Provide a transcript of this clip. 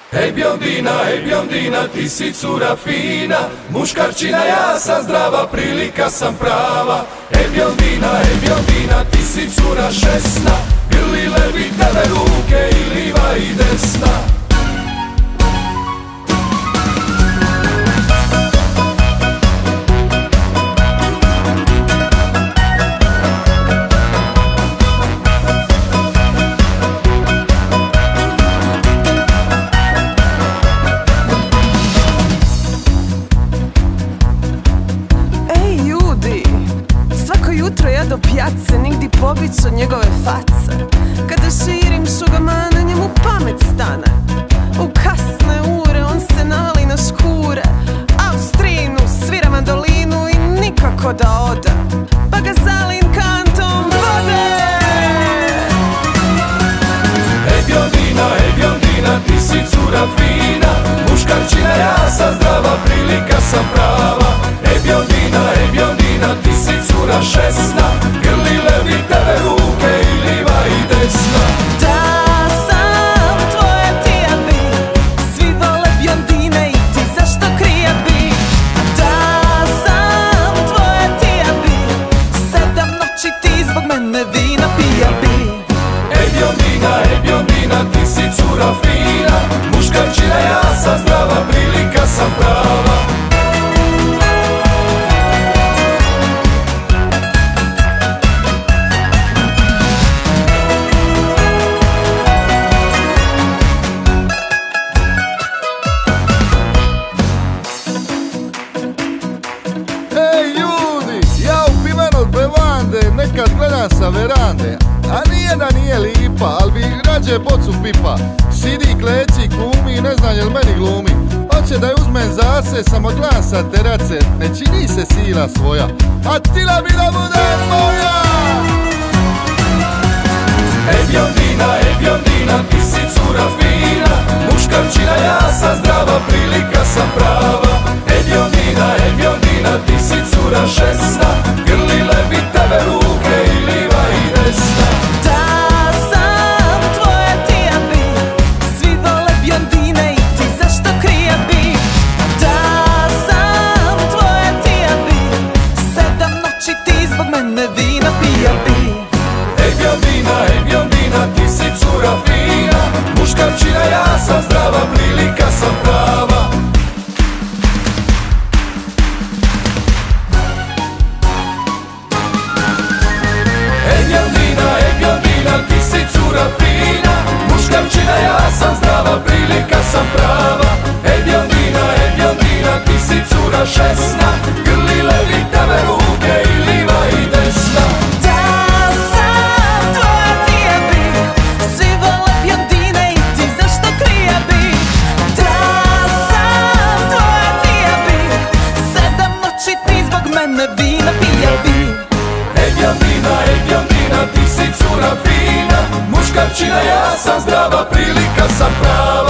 Hej biondina, ti si cura fina, muškarčina, ja sam zdrava, prilika sam prava. Hej biondina, ti si cura šesna, grli levi tebe ruke i liva i desna. Jutro ja do pjace, nigdje pobić od njegove face. Kada širim šugamane, njemu pamet stane. U kasne ure on se navali na škure, Austrinu svira mandolinu i nikako da ode, pa ga zalim kantom vode. Hej biondina, ti si cura fina, muškarčina, ja sam zdrava, prilika sam prava. Hej biondina, ti si cura šesna, grli levi tebe ruke i liva i desna. Da sam tvoja ti ja bi, svi vole biondine i ti zašto krija bi. Da sam tvoja ti ja bi, 7 noći ti zbog mene vina pija bi. Hej biondina, ti si cura fina, muškarčina, ja sam zdrava, prilika sam prava. Nekad gledam sa verande, a nijedan nije lipa, al bi rađe bocu pipa. Sidi, kleči, kumi, ne znam jel meni glumi. Hoće da je uzmem zase, samo gledam sa terace, ne čini se sila svoja, a tila bi da bude moja. Hej biondina, ti si cura fina, muškarčina, ja sam zdrava, prilika sam prava. Hej biondina, ti si cura šesna, grli levi tebe ruke i liva i desna. Da sam tvoja ti ja bi, svi vole biondine i ti zašto krija bi. Da sam tvoja ti ja bi, 7 noći ti zbog mene vina pija bi. Hej biondina, ti si cura fina, muškarčina, ja sam zdrava, prilika sam prava. Hej biondina, ti si cura fina, muškarčina, ja sam zdrava, prilika sam prava. Hej biondina, ti si cura šesna, grli levi tebe ruke i liva i desna. Da sam tvoja ti ja bi, svi vole biondine i ti zašto krija bi. Da sam tvoja ti ja bi, 7 noći ti zbog mene vina pija bi. Hej biondina, ti si cura fina, muškarčina, ja sam zdrava, prilika sam prava.